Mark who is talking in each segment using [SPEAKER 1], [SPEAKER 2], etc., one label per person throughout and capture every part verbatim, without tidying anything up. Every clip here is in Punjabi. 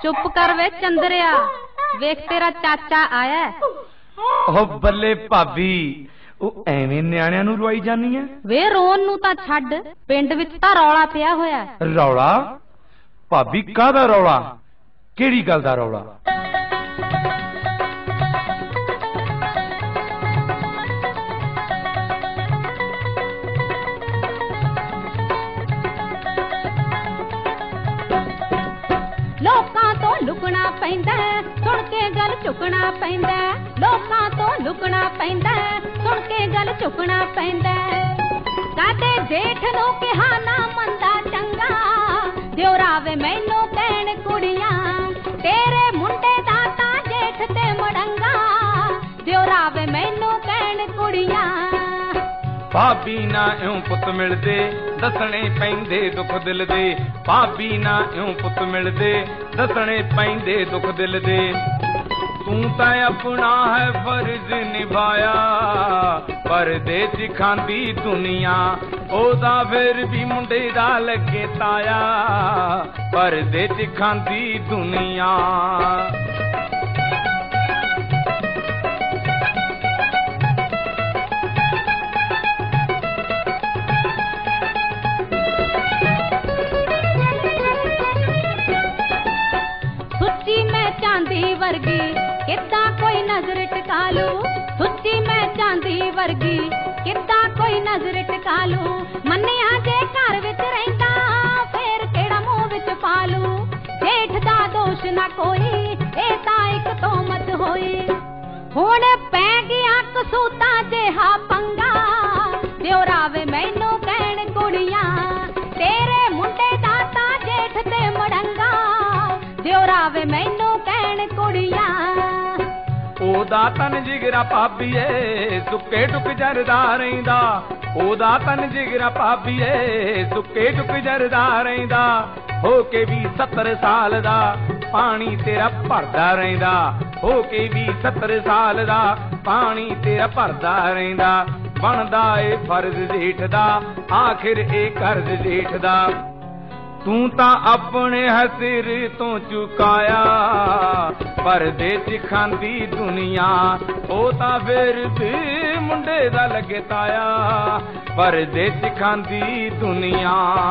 [SPEAKER 1] चुप कर वे चंद्रिया, वेख तेरा चाचा आया।
[SPEAKER 2] ओ बल्ले भाभी, ਉਹ ਐਵੇਂ ਨਿਆਣਿਆਂ ਨੂੰ ਰਵਾਈ ਜਾਨੀ ਐ।
[SPEAKER 1] ਵੇ ਰੋਣ ਨੂੰ ਤਾਂ ਛੱਡ, ਪਿੰਡ ਵਿੱਚ ਤਾਂ ਰੌਲਾ ਪਿਆ ਹੋਇਆ।
[SPEAKER 2] ਰੌਲਾ? ਭਾਬੀ ਕਾਹਦਾ ਰੌਲਾ? ਕਿਹੜੀ ਗੱਲ ਦਾ ਰੌਲਾ?
[SPEAKER 1] ਲੋਕਾਂ ਤੋਂ ਲੁਕਣਾ ਪੈਂਦਾ, ਸੁਣ ਕੇ ਗੱਲ ਚੁੱਕਣਾ ਪੈਂਦਾ। ਲੋਕਾਂ ਤੋਂ ਲੁਕਣਾ ਪੈਂਦਾ, ਸੁਣ ਕੇ ਗੱਲ ਚੁੱਕਣਾ ਪੈਂਦਾ। ਕਾਦੇ ਜੇਠ ਨੂੰ ਕਿਹਾ ਨਾ ਮੰਦਾ ਚੰਗਾ, ਦਿਉਰਾ ਵੇ ਮੈਨੂੰ ਕਹਿਣ ਕੁੜੀਆਂ, ਤੇਰੇ ਮੁੰਡੇ ਦਾ ਤਾਂ ਜੇਠ ਤੇ ਮੜੰਗਾ, ਦਿਉਰਾ ਵੇ ਮੈਨੂੰ ਕਹਿਣ ਕੁੜੀਆਂ।
[SPEAKER 2] ਭਾਬੀ ਨਾ ਇਉਂ ਪੁੱਤ ਮਿਲਦੇ, ਦੱਸਣੇ ਪੈਂਦੇ ਦੁੱਖ ਦਿਲ ਦੇ। ਭਾਬੀ ਨਾ ਇਉਂ ਪੁੱਤ ਮਿਲਦੇ, ਦੱਸਣੇ ਪੈਂਦੇ ਦੁੱਖ ਦਿਲ ਦੇ। ਤੂੰ ਤਾਂ ਆਪਣਾ ਹੈ ਫਰਜ਼ ਨਿਭਾਇਆ, ਪਰਦੇ ਚ ਖਾਂਦੀ ਦੁਨੀਆ, ਉਹਦਾ ਫਿਰ ਵੀ ਮੁੰਡੇ ਦਾ ਲੱਗੇ ਤਾਇਆ, ਪਰਦੇ ਚ ਖਾਂਦੀ ਦੁਨੀਆ।
[SPEAKER 1] ਚਾਂਦੀ ਵਰਗੀ ਕਿੱਦਾਂ ਕੋਈ ਨਜ਼ਰ ਟਿਕਾ ਲੂ, ਸੁੱਚੀ ਮੈਂ ਚਾਂਦੀ ਵਰਗੀ ਕਿੱਦਾਂ ਕੋਈ ਨਜ਼ਰ ਟਿਕਾ ਲੂ। ਮੰਨਿਆ ਜੇ ਘਰ ਵਿੱਚ ਰਹਿੰਦਾ, ਫੇਰ ਕਿਹੜਾ ਮੂੰਹ ਵਿੱਚ ਪਾ ਲੂ। ਜੇਠ ਦਾ ਦੋਸ਼ ਨਾ ਕੋਈ, ਇਹ ਤਾਂ ਇੱਕ ਤੋਮਤ ਹੋਈ। ਹੁਣ ਪੈ ਗਿਆ ਕਸੂਤਾ ਜਿਹਾ ਪੰਗਾ, ਦਿਉਰਾ ਵੇ ਮੈਨੂੰ ਕਹਿਣ ਕੁੜੀਆਂ, ਤੇਰੇ ਮੁੰਡੇ ਦਾ ਤਾਂ ਜੇਠ ਤੇ ਮੜੰਗਾ, ਦਿਉਰਾ ਵੇ ਮੈਨੂੰ ਕਹਿਣ ਕੁੜੀਆਂ।
[SPEAKER 2] ਉਹਦਾ ਤਨ ਜਿਗਰਾ ਭਾਬੀਏ, ਸੁੱਕੇ ਟੁਕ ਜਰਦਾ ਰਹਿੰਦਾ। ਉਹਦਾ ਤਨ ਜਿਗਰਾ ਭਾਬੀਏ, ਸੁੱਕੇ ਟੁਕ ਜਰਦਾ ਰਹਿੰਦਾ। ਹੋ ਕੇ ਵੀ ਸੱਤਰ ਸਾਲ ਦਾ ਪਾਣੀ ਤੇਰਾ ਭਰਦਾ ਰਹਿੰਦਾ। ਹੋ ਕੇ ਵੀ ਸੱਤਰ ਸਾਲ ਦਾ ਪਾਣੀ ਤੇਰਾ ਭਰਦਾ ਰਹਿੰਦਾ। ਬਣਦਾ ਏ ਫਰਜ਼ ਜੇਠ ਦਾ, ਆਖਿਰ ਇਹ ਕਰਜ਼ ਜੇਠ ਦਾ। ਤੂੰ ਤਾਂ ਆਪਣੇ ਹਸਿਰ ਤੋਂ ਚੁਕਾਇਆ, ਪਰਦੇ ਚ ਖਾਂਦੀ ਦੁਨੀਆ, ਉਹ ਤਾਂ ਫਿਰ ਵੀ ਮੁੰਡੇ ਦਾ ਲੱਗੇ ਤਾਇਆ, ਪਰਦੇ ਚ ਖਾਂਦੀ ਦੁਨੀਆ।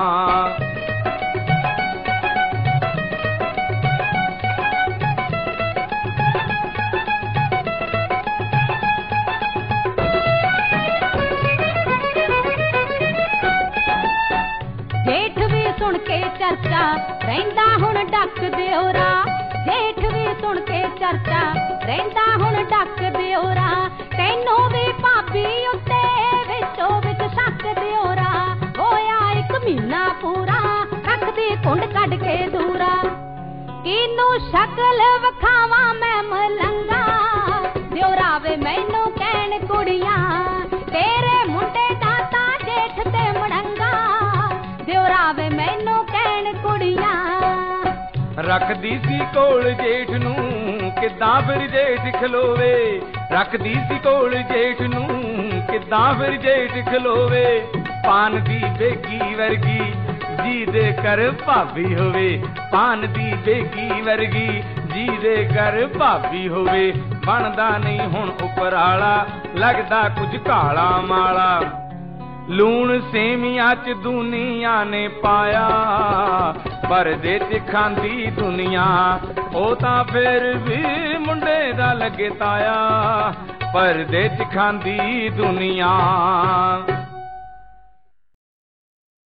[SPEAKER 1] ਜੇਠ ਵੀ ਸੁਣ ਕੇ ਚਰਚਾ ਰਹਿੰਦਾ ਹੁਣ ਡੱਕ ਦਿਉਰਾ। ਜੇਠ ਵੀ ਸੁਣ ਕੇ ਚਰਚਾ ਰਹਿੰਦਾ ਹੁਣ ਡੱਕ ਦਿਉਰਾ। ਤੈਨੂੰ ਵੀ ਭਾਬੀ ਉੱਤੇ ਵਿੱਚੋਂ ਵਿੱਚ ਸ਼ੱਕ ਦਿਉਰਾ। ਹੋਇਆ ਇੱਕ ਮਹੀਨਾ ਪੂਰਾ, ਰੱਖਦੀ ਕੁੰਡ ਕੱਢ ਕੇ ਦੂਰਾ। ਕਿਨੂੰ ਸ਼ਕਲ ਵਿਖਾਵਾਂ ਮੈਂ ਮਲੰਗਾ, ਦਿਉਰਾ ਵੇ ਮੈਨੂੰ ਕਹਿਣ ਕੁੜੀਆਂ, ਤੇਰੇ ਮੁੰਡੇ ਦਾ ਤਾਂ ਜੇਠ ਤੇ ਮੜੰਗਾ, ਦਿਉਰਾ ਵੇ ਮੈਨੂੰ ਕਹਿਣ ਕੁੜੀਆਂ।
[SPEAKER 2] ਰੱਖਦੀ ਸੀ ਕੋਲ ਜੇਠ ਨੂੰ, ਕਿੱਦਾਂ ਫਿਰ ਜੇਠ ਖਲੋਵੇ। ਰੱਖਦੀ ਸੀ ਕੋਲ ਜੇਠ ਨੂੰ, ਕਿੱਦਾਂ ਫਿਰ ਜੇਠ ਖਲੋਵੇ। ਪਾਨ ਦੀ ਬੇਗੀ ਵਰਗੀ ਜੀ ਦੇ ਕਰ ਭਾਬੀ ਹੋਵੇ। ਪਾਨ ਦੀ ਬੇਗੀ ਵਰਗੀ ਜੀ ਦੇ ਕਰ ਭਾਬੀ ਹੋਵੇ। ਬਣਦਾ ਨਹੀਂ ਹੁਣ ਉਪਰਾਲਾ, ਲੱਗਦਾ ਕੁਝ ਕਾਲਾ ਮਾਲਾ। ਲੂਣ ਸੇਮੀਆਂ ਚ ਦੁਨੀਆ ਨੇ ਪਾਇਆ, ਪਰਦੇ ਚ ਖਾਂਦੀ ਦੁਨੀਆ, ਉਹ ਤਾਂ ਫਿਰ ਵੀ ਮੁੰਡੇ ਦਾ ਲੱਗੇ ਤਾਇਆ, ਪਰਦੇ ਚ ਖਾਂਦੀ ਦੁਨੀਆ।